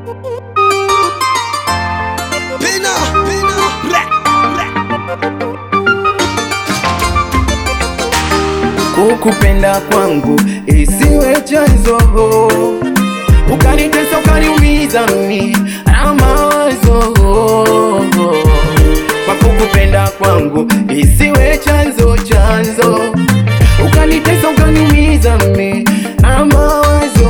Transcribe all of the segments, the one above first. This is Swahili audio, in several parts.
Kukupenda kwangu isiwe chanzo, ukanitesa ukaniumiza mimi na mawazo. Kwa kukupenda kwangu isiwe chanzo, ukanitesa ukaniumiza mimi na mawazo.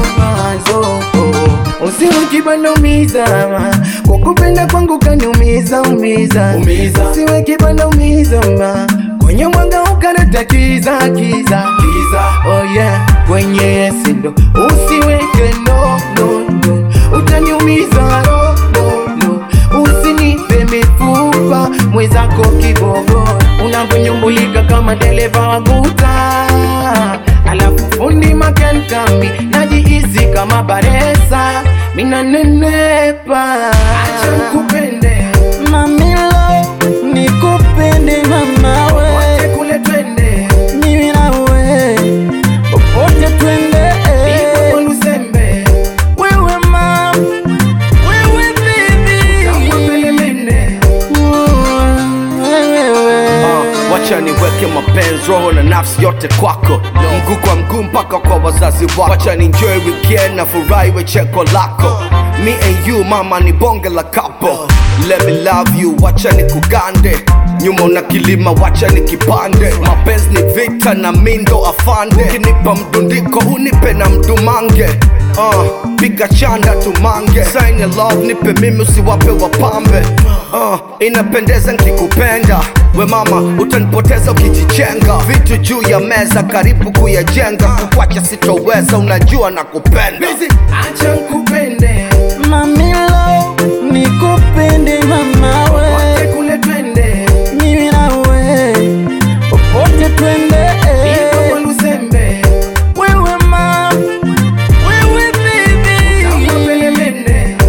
Usiwe kibandaumiza, kukupenda kwangu kaniumiza. Usiwe kibandaumiza, kwenye mwanga ukaleta kiza. Oh yeah, kwenye yesindo usiweke no. Utaniumiza no. Usinipe mifupa mwezako kibogo, unavyonyumbulika kama dereva wa guta. Alafu fundi makanikami najihisi kama baresa, mina nenepa. Acha nikupende mami love, nikupende mama we. Wote kule twende, mimi na we, popote twende. Ipo Lusembe, wewe mama, wewe baby, kapele mene. Wacha niweke mapenzi, roho na nafsi yote kwako, mguu kwa mguu mpaka kwa wazazi wako. Wacha ni enjoy weekend na furahi we cheko lako. Me and you mama ni bonge la couple. Let me love you, wacha ni kugande nyuma una kilima, wacha ni kipande. Mapenzi ni vita na mindo afande, ukinipa mdundiko unipe na mdumange. Piga chanda tumange, sign your love nipe mimi usiwape wapambe. Inapendeza nkikupenda we mama, utanipoteza ukijichenga. Vitu juu ya meza karibu kuyajenga, kukwacha sitoweza, unajua nakupenda. Acha nikupende mami love, nikupende mama we. wote kule twende, mimi na we, popote twende. ipo Lusembe, wewe mama, wewe baby, kapele mene.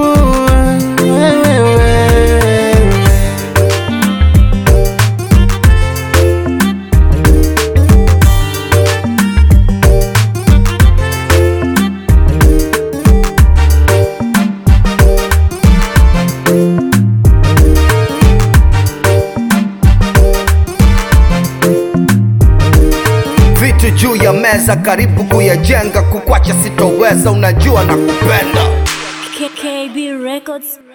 Vitu juu ya meza karibu kuyajenga, kukwacha sitoweza, unajua nakupenda. KB Records.